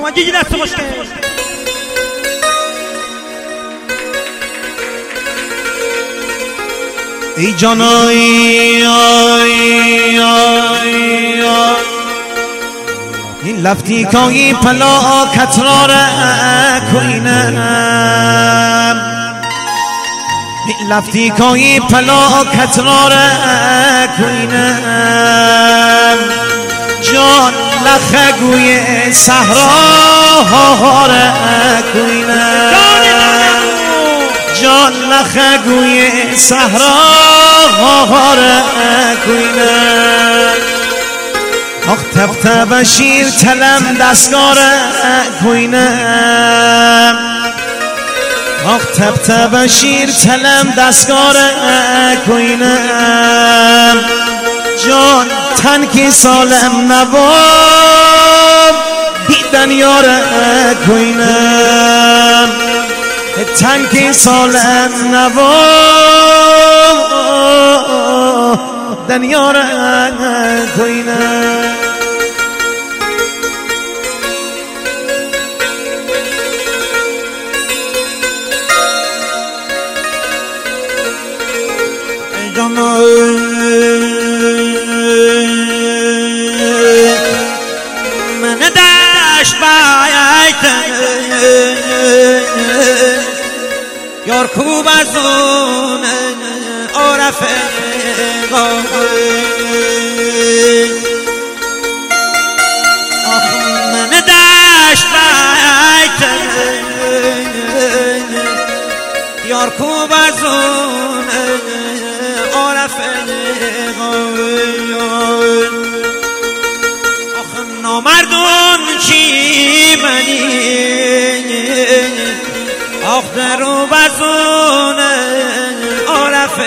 اومد یه دست خوش کرد. ای جانایی این لفتی کایی پلا کتراره کوینم این لفتی کایی پلا کتراره کوینم جان لخه گوی صحرا هاره کوینم جان لخه گوی صحرا هاره کوینم آخ تب شیر تلم دستگار کوینم آخ تب شیر تلم دستگار کوینم جان تنکی سالم نبام دیدن یار کوینم تنکی سالم نبام دیدن یار کوینم من داشت باید یار کوب از اون عرف من داشت باید یار کوب از اون عرف آخه نامردون چی منی آخ درو بزون عرف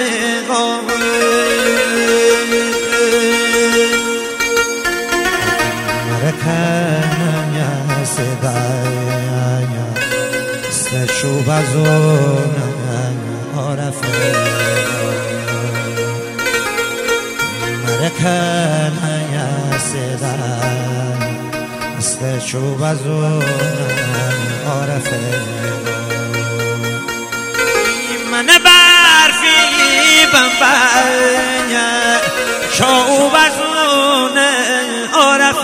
مرکنم یا سبایا استشو بزون عرف مرکنم یا سبایا استشو بزون عرف من برفی بمبایا شو بزون عرف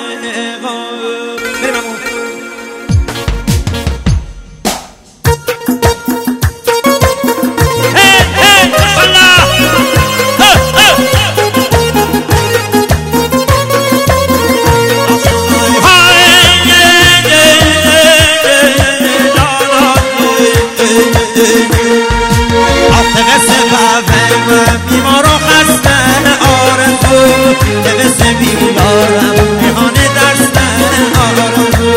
بیمار و خسته آرزو نوست بیمارم ریحانه دستن آرزو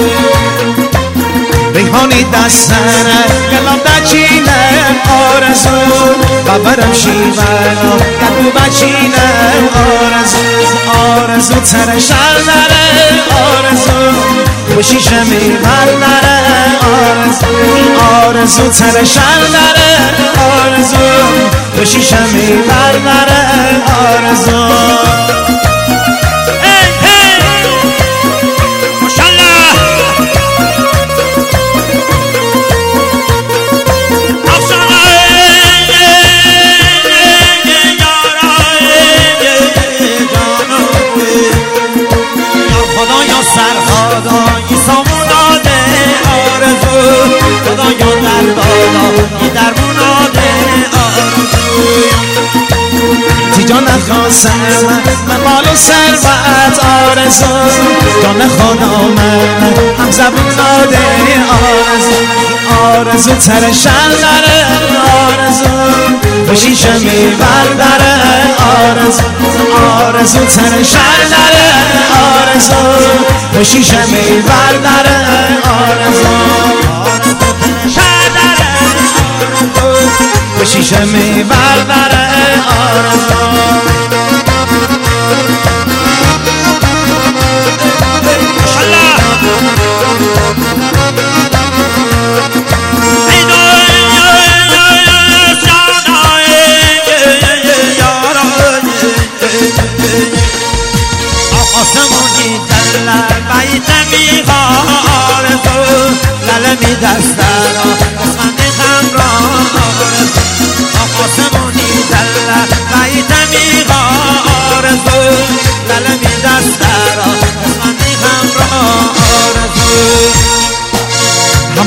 ریحانی دستن گلام بچینم آرزو ببرم شیوانو گلو بچینم آرزو آرزو تر شر نره آرزو خوشیشم ایمر نره آرزو آرزو تر شر نره آرزو خوشیشم ایمر نره آرزو خدایی سامون داده آرزو خدایا در دادا یه درمون داده آرزو تی جان نخواستم من مال و ثروت آرزو جان خدا من هم زبون داده آرزو آرزو تر شر داره آرزو خوشیشم ایور داره آرزو آرزو تر شر داره آرزو خوشیشم ایور داره آرزو شر داره خوشیشم ایور داره آرزو آسمونی دلر بیت میخواد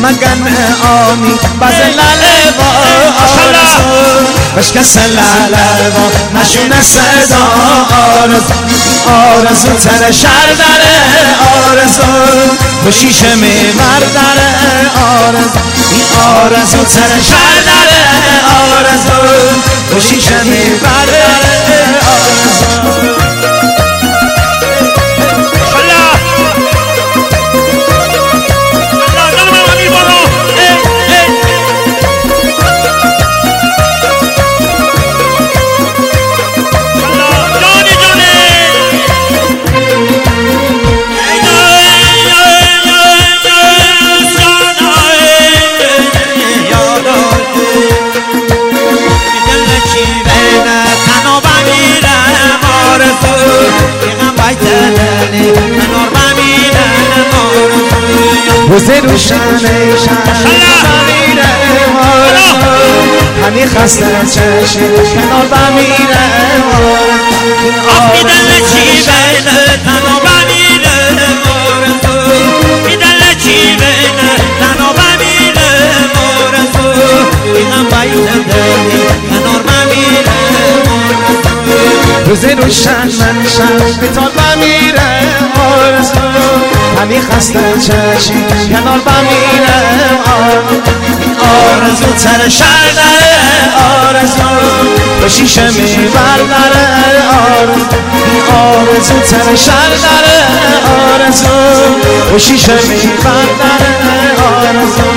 همه گن آمی باز لاله با آرزو بشکست لاله با نشونه صدا آرزو تر شر داره آرزو به شیشه میبر داره آرزو تر شر داره آرزو به شیشه میبر داره آرزو روزه روشنه شهر بمیره همی خسته چشم کنار بمیره آفی دل چی بینه تنها بمیره آفی دل چی بینه تنها بمیره اینم باید دلی کنار بمیره روزه روشن من شهر بتال بمیره همی خسته چشم کنار بمیره آرزو تر شر داره آرزو به شیشه میبر داره آرزو تر شر داره آرزو به شیشه میبر داره آرزو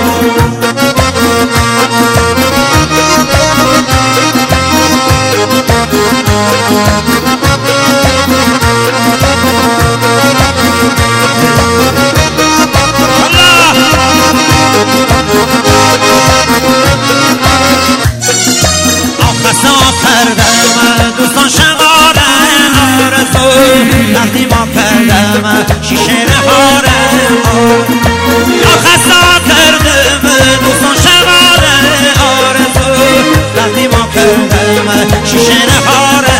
وقتی ما کردم شیشه نهاره یا خستا کردم دوستان شماره آرزو وقتی ما کردم شیشه نهاره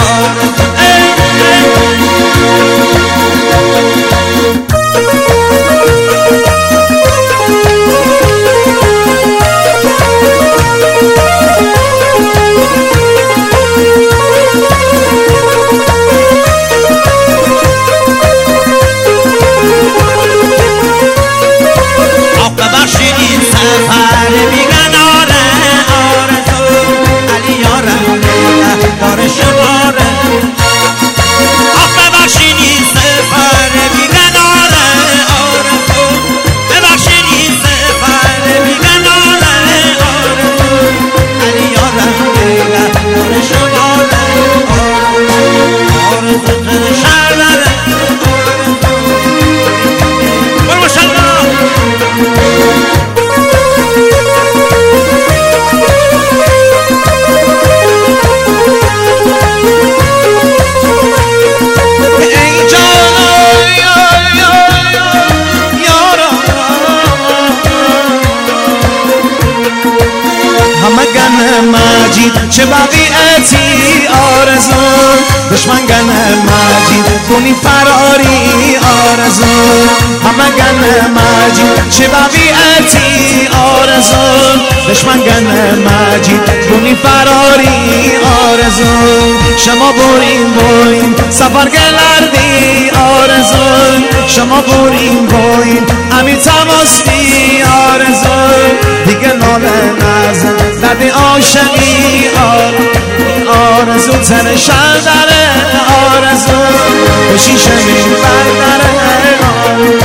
چه باقیتی آرزو دشمن گنه مجید کنی فراری آرزو همه گنه مجید چه باقیتی آرزو دشمن گنه مجید کنی فراری آرزو شما بورین سفر گلردی آرزو شما بورین امی تماستی آرزو دیگه ناله نزن درد عاشقی آرزو تن شر داره آرزو به شیشه میبر داره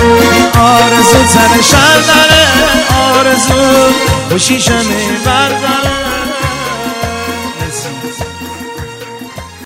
آرزو تن شر داره آرزو به شیشه میبر داره